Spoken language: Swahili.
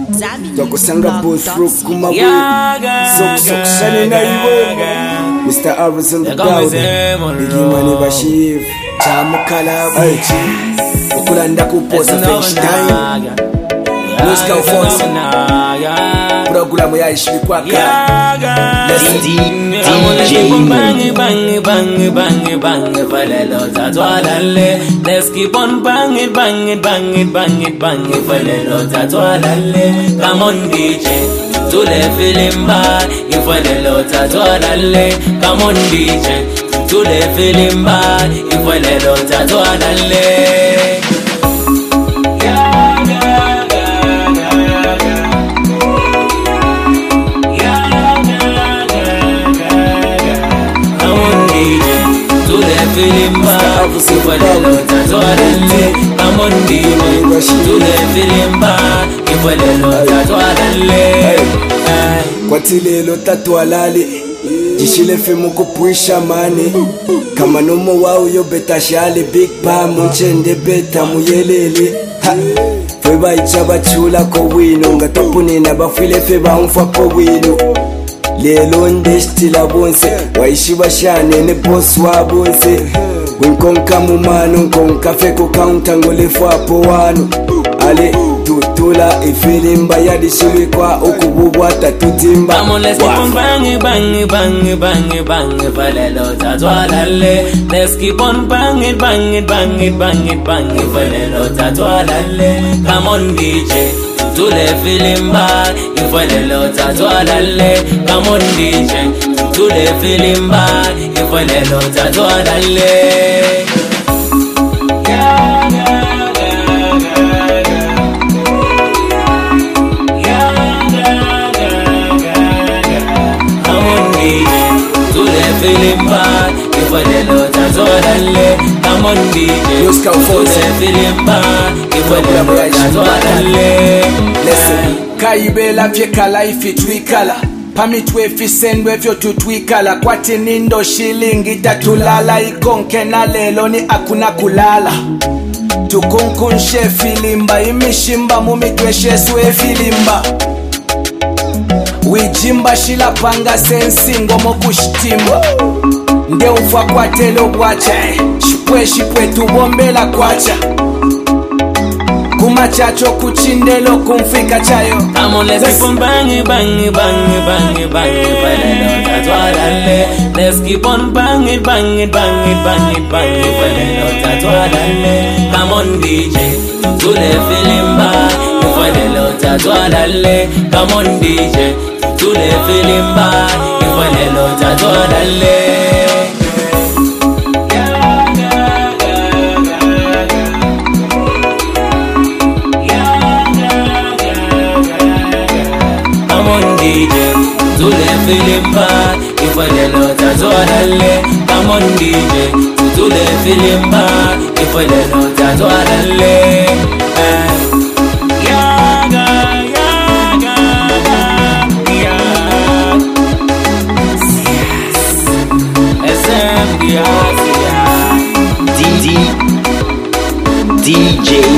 Twakusanga both rock kumabwe sok shani na iwe Mr. Arrows on the crowd Bigimani Bashir Jamu Kalabu Ukulanda kuposa French time Musical Force Programu ya ishi kwaka DJ bang falelo tatwalale. Let's keep on bang it falelo tatwalale. Come on DJ to the feeling bad falelo tatwalale. Come on DJ to the feeling bad falelo tatwalale. Feeling bad, if I let that's what I lay. I'm on the way to the feeling bad, if I let that's what I lay. Kwa tilelo tatwalale Jishile femu kupuisha mane Kama nomo wao yo beta shale Big pa mchende beta muyelele Feba ichaba chula ko wino Ngatopune na bafile feba umfa ko wino Lelo ndeshti la bonse Waishi bashane ne boss wa bonse Winkonka mumano Nkonka feko kaunta ngolefu hapo wano Ale tutula ifilimba Yadi shiwi kwa ukububwa tatutimba Come on, let's keep on bang falelo tatwalale. Let's keep on bang it falelo tatwalale. Come on DJ to the feeling bad, if I let out tatwalale. Come on DJ to the feeling bad, if I let out tatwalale. Feeling bad, if I let out that's all I lay. I'm on DJ, Musical Force feeling bad, if I let out that's all I lay. Listen, Kaibela fyekala ifitwikala Pamitwe fisendwe vyo tutwikala Kwati nindo shilingi tatulala Ikonke na lelo ni akuna kulala Tukunkunshe filimba Imishimba mumitweshe suwe filimba Wijimba shila panga sensingo mokushtimba Nde ufa kwa telo kwacha Shipwe tubombela kwacha Kumachacho kuchindelo kumfika chayo Come on, let's keep on bang falelo tatwalale. Let's keep on bang it falelo tatwalale. Come on DJ to the feeling bad, falelo tatwalale. Come on DJ to the feeling bad, falelo tatwalale. To the feeling bad, if I let out that's all I lay. Come on DJ, to the feeling bad, if I let out that's all I lay. DJ